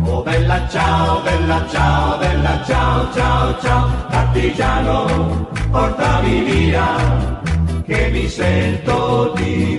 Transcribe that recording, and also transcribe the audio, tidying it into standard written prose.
Oh bella ciao, bella ciao, bella ciao, ciao, ciao, partigiano, portami via, che mi sento di